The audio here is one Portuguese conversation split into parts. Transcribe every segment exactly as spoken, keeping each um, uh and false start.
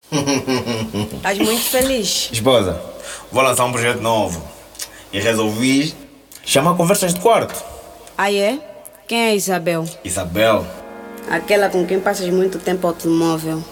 Estás muito feliz. Esposa, vou lançar um projeto novo e resolvi chamar conversas de quarto. Ah, é? Quem é Isabel? Isabel? Aquela com quem passas muito tempo ao automóvel.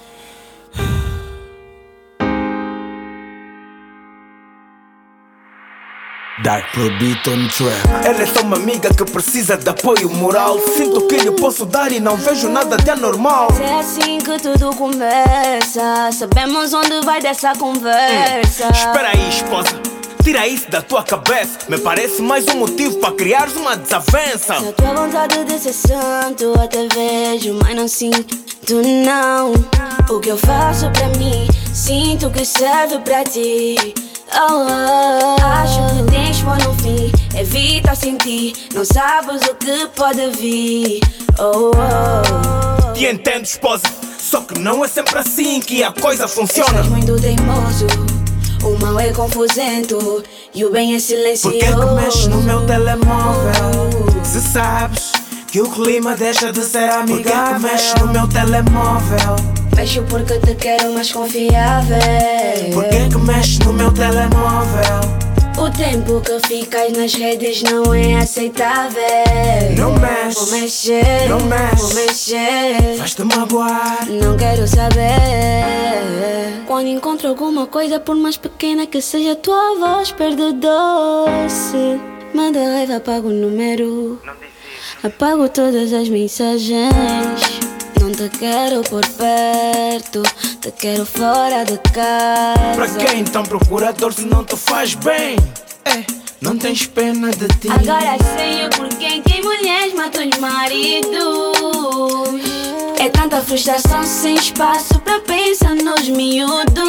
Dark Pro Beat on Trap. Ela é só uma amiga que precisa de apoio moral. Sinto que lhe posso dar e não vejo nada de anormal. É assim que tudo começa. Sabemos onde vai dessa conversa. Hum. Espera aí, esposa, tira isso da tua cabeça. Me parece mais um motivo para criares uma desavença. Se a tua vontade de ser santo até vejo, mas não sinto não. O que eu faço pra mim, sinto que serve pra ti. Oh, oh, acho que tens por no fim. Evita sentir, não sabes o que pode vir. Oh, oh. Te entendo, esposa, só que não é sempre assim que a coisa funciona. Estás muito teimoso, o mal é confusento e o bem é silencioso. Por que que mexes no meu telemóvel? Se sabes que o clima deixa de ser amigável. Por que que mexes no meu telemóvel? Mexo porque te quero mais confiável. Por que que mexes no meu telemóvel? O tempo que ficas nas redes não é aceitável. Não mexe, vou mexer, não mexe, vou mexer. Vais-te magoar, não quero saber. Quando encontro alguma coisa, por mais pequena que seja, tua voz perde doce. Manda raiva, apago o número, apago todas as mensagens. Não te quero por perto, te quero fora de casa. Pra quem então procurador se não te faz bem? É, não tens pena de ti. Agora sei o porquê que mulheres matam os maridos. É tanta frustração sem espaço pra pensar nos miúdos.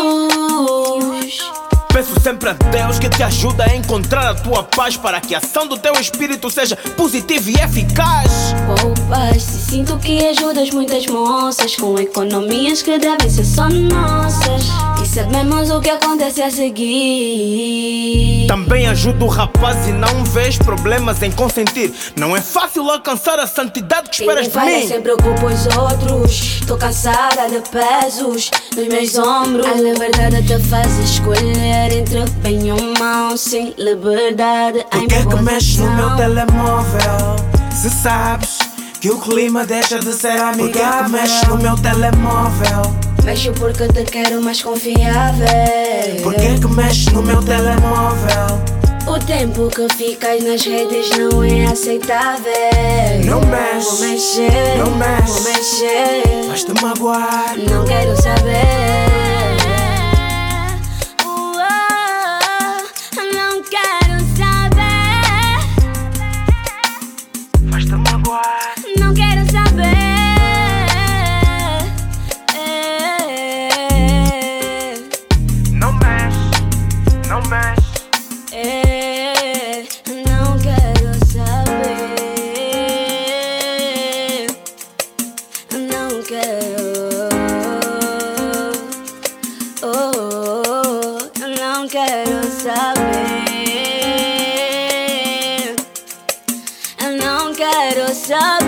Peço sempre a Deus que te ajude a encontrar a tua paz, para que a ação do teu espírito seja positiva e eficaz. Poupas-te, sinto que ajudas muitas moças com economias que devem ser só nossas. E sabemos o que acontece a seguir. Também ajudo o rapaz e não vês problemas em consentir. Não é fácil alcançar a santidade que esperas de mim. Sempre ocupo os outros, tô cansada de pesos nos meus ombros. A liberdade te faz escolher entre bem ou mal, sem liberdade. Por que que mexes no meu telemóvel? Se sabes que o clima deixa de ser amigável. Por que que mexes no meu telemóvel? Mexo porque te quero mais confiável. Por que que mexes no meu telemóvel? O tempo que ficas nas redes não é aceitável. Não mexe, vou mexer, não mexe, vou mexer. Vais-te magoar, não quero saber. Não quero saber. Não mexe, não mexe. Não quero saber. Não quero. Oh, não quero saber. Não quero saber.